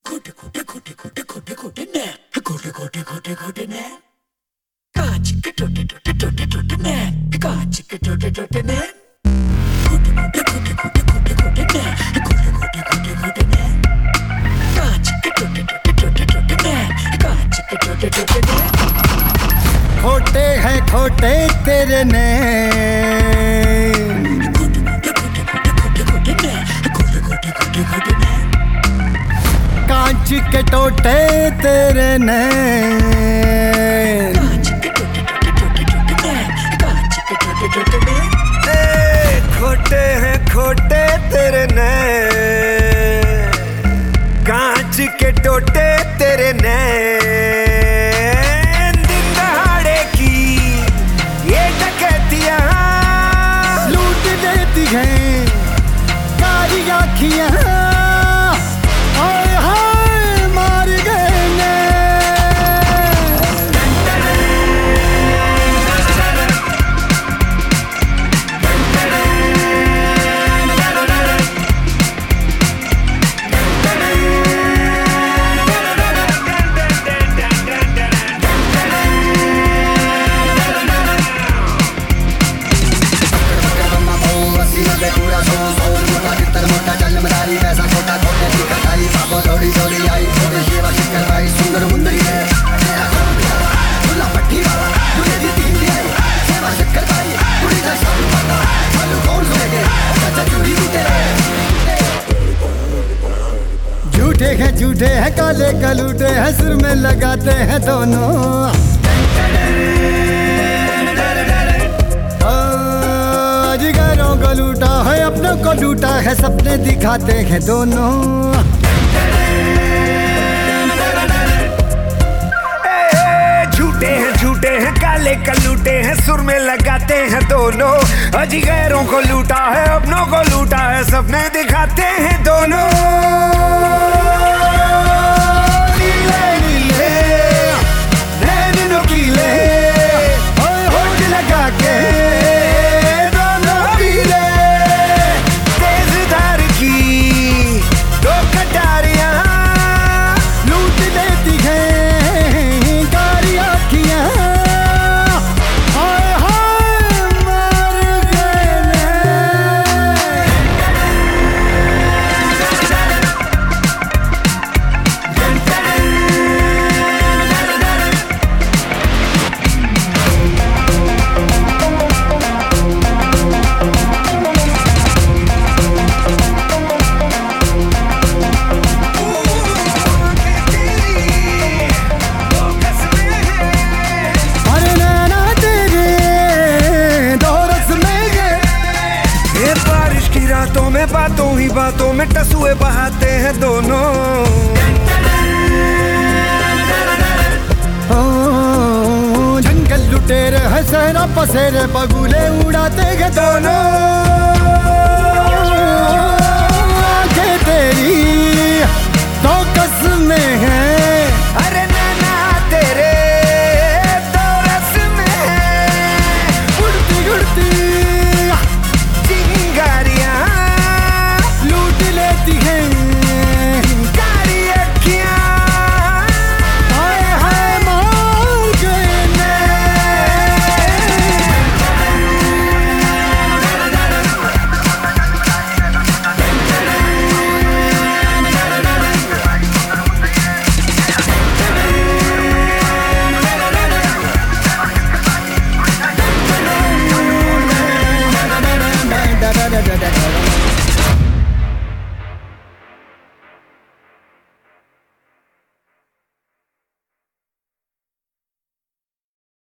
खोटे खोटे खोटे खोटे खोटे खोटे ने खोटे खोटे खोटे खोटे ने कांच के टोटे टोटे टोटे टोटे ने कांच के टोटे टोटे ने खोटे खोटे खोटे खोटे खोटे खोटे ने खोटे खोटे खोटे खोटे ने कांच के टोटे टोटे टोटे टोटे ने कांच के टोटे टोटे ने खोटे हैं खोटे तेरे ने खोटे खोटे खोटे खोटे खोटे ने खोटे खोटे खोटे खोटे ने कांच के टोटे तेरे नैन कांच के टोटे टोटे टोटे टोटे ने कांच के टोटे टोटे ने खोटे हैं खोटे तेरे नैन कांच के टोटे तेरे नैन दिन दहाड़े की ये डकैतियां लूट देती हैं कारी आँखियाँ झूठे हैं काले कलूटे हैं सुर में लगाते हैं दोनों जिगरों को लूटा है अपनों को लूटा है सपने दिखाते हैं दोनों झूठे हैं काले कलूटे हैं सुर में लगाते हैं दोनों अजीगरों को लूटा है अपनों को लूटा है सपने दिखाते हैं दोनों नीले नीले नैन नुकीले होठ लगा के दोनों पीले तेज धार की दो कटारियां लूट देती हैं कारी आँखियाँ बातों ही बातों में टसुए बहाते हैं दोनों जंगल लुटेरे हैं सहरा पसेरे बगुले उड़ाते हैं दोनों